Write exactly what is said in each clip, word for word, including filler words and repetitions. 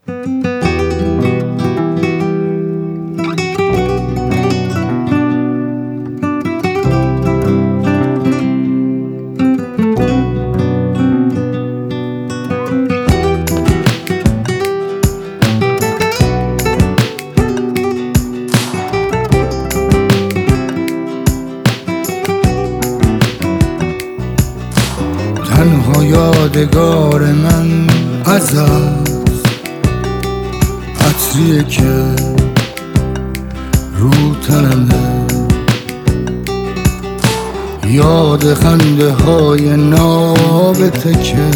تنها یادگار من از عطریه که رو تنمه، یاد خنده های نابته که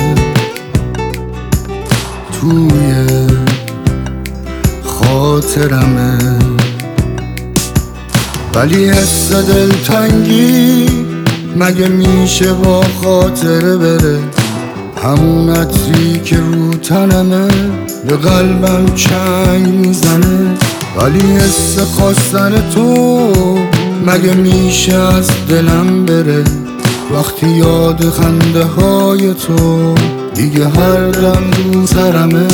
توی خاطرمه. ولی حس دلتنگی مگه میشه با خاطره بره؟ همون عطری که رو تنمه به قلبم چنگ میزنه. ولی حس خواستن تو مگه میشه از دلم بره؟ وقتی یاد خنده های تو دیگه هر دم رو سرمه.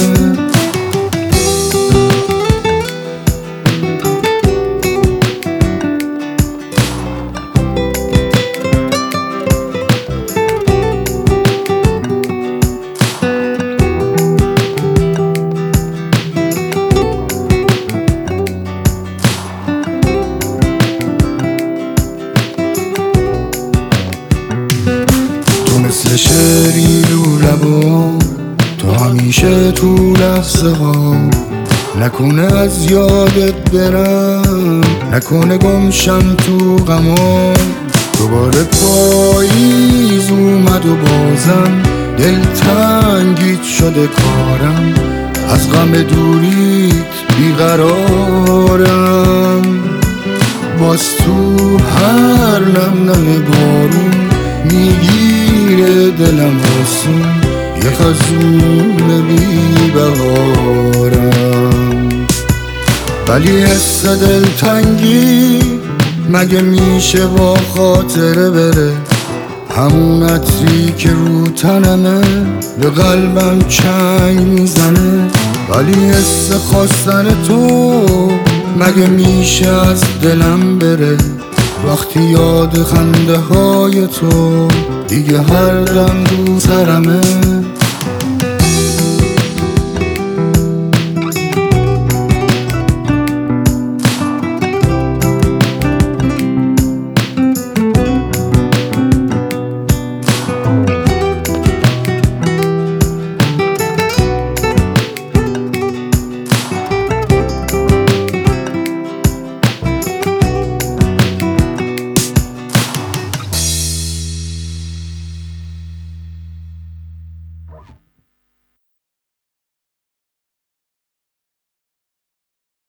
مثل شعری رو لبام تو همیشه تو لحظه ها، نکنه از یادت برم، نکنه گمشم تو غمام. دوباره پاییز اومد و بازم دلتنگیت شده کارم، از غم دوریت بیقرارم. باز تو هر نم نم بارون میگیره دلم آسون، یه خزون بی بهارم. ولی حس دلتنگی مگه میشه با خاطره بره؟ همون عطری که رو تنمه به قلبم چنگ میزنه. ولی حس خواستن تو مگه میشه از دلم بره؟ وقتی یاد خنده های تو دیگه هر دم رو سرمه.